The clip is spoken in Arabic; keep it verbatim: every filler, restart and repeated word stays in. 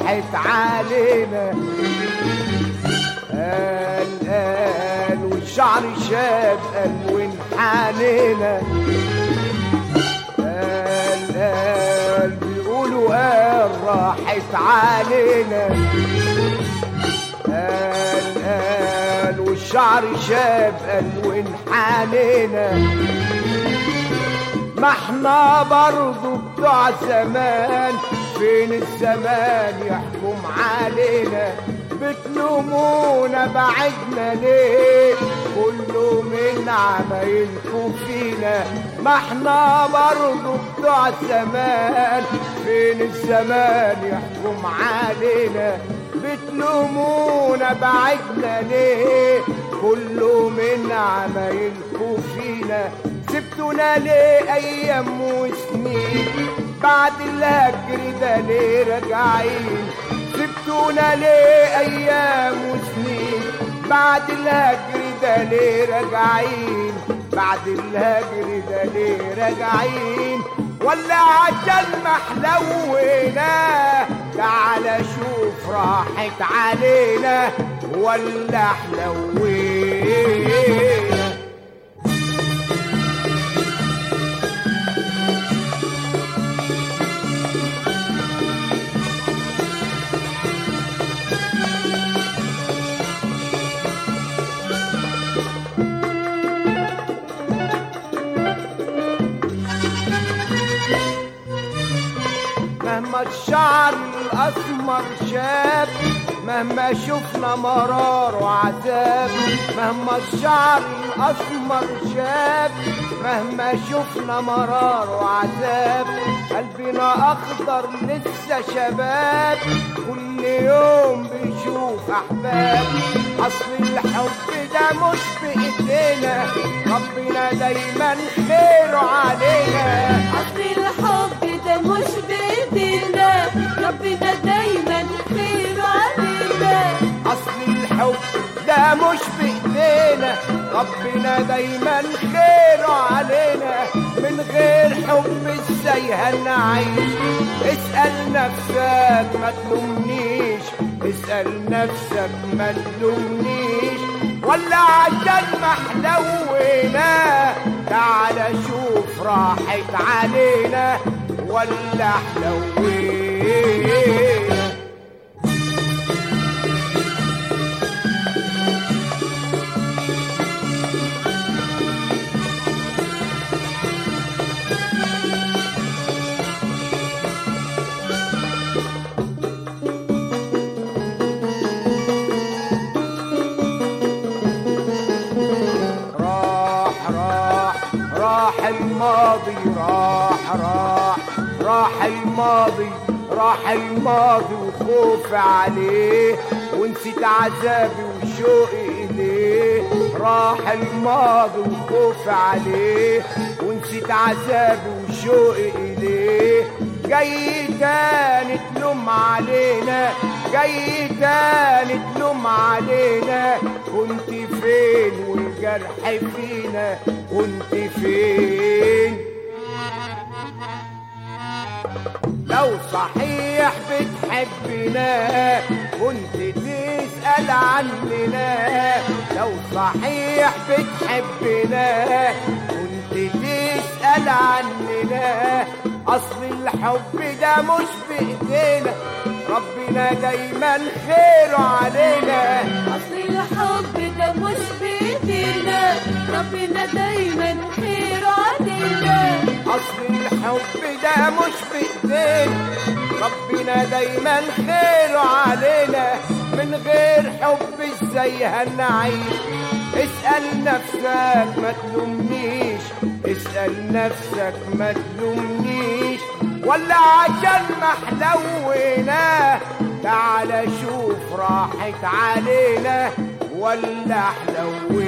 راحت علينا. قال قال والشعر شاب قال وانحنينا. قال قال بيقولوا قال راحت علينا. قال قال والشعر شاب قال وانحنينا. ما احنا برضو بتوع زمان، فين الزمان يحكم علينا؟ بتلومونا بعدنا ليه؟ كله من عمايلكم فينا. ما احنا برضو بتوع زمان، فين الزمان يحكم علينا؟ بتلومونا بعدنا ليه؟ كله من عمايلكم فينا. سبتونا ليه ايام وسنين، بعد الهجر ده ليه راجعين؟ سبتونا ليه ايام وسنين، بعد الهجر ده ليه راجعين؟ بعد الهجر ده ليه راجعين؟ ولا عشان ما حلونا؟ تعال شوف راحت علينا ولا حلوينا. مهما الشعر الأسمر شاب، مهما شفنا مرار وعذاب. مهما الشعر الأسمر شاب، مهما شفنا مرار وعذاب. قلبنا أخضر لسه شباب، كل يوم بيشوف أحباب. أصل الحب ده مش بإيدينا، ربنا دايما خيره علينا. أصل الحب ده مش بإيدينا، ربنا دايما خيره علينا. أصل الحب ده مش بإيدينا، ربنا دايما خيره علينا. من غير حب ازاي هنعيش؟ اسأل نفسك ما تلومنيش، اسأل نفسك ما تلومنيش. ولا عشان ما حلونا؟ تعال شوف راحت علينا ولا حلوينا. راح الماضي راح راح راح الماضي راح الماضي وخوف عليه، ونسيت عذابي وشوقي إليه. راح الماضي وخوف عليه، ونسيت عذابي وشوقي إليه. جاي تاني تلوم علينا، جاي تاني تلوم علينا. كنت فين والجرح فينا؟ كنت فين؟ لو صحيح بتحبنا كنت تسأل عننا. لو صحيح بتحبنا كنت تسأل عننا. أصل الحب ده مش بإيدينا، ربنا دايما خيره علينا. أصل الحب ده مش بإيدينا، ربنا دايما خيره علينا. أصل الحب ده مش بإيدينا، ربنا دايما خيره علينا. من غير حب ازاي هنعيش؟ اسأل نفسك ما تلومنيش، اسأل نفسك ما تلومنيش. ولا عشان ما حلونا؟ تعال شوف راحت علينا ولا حلوينا.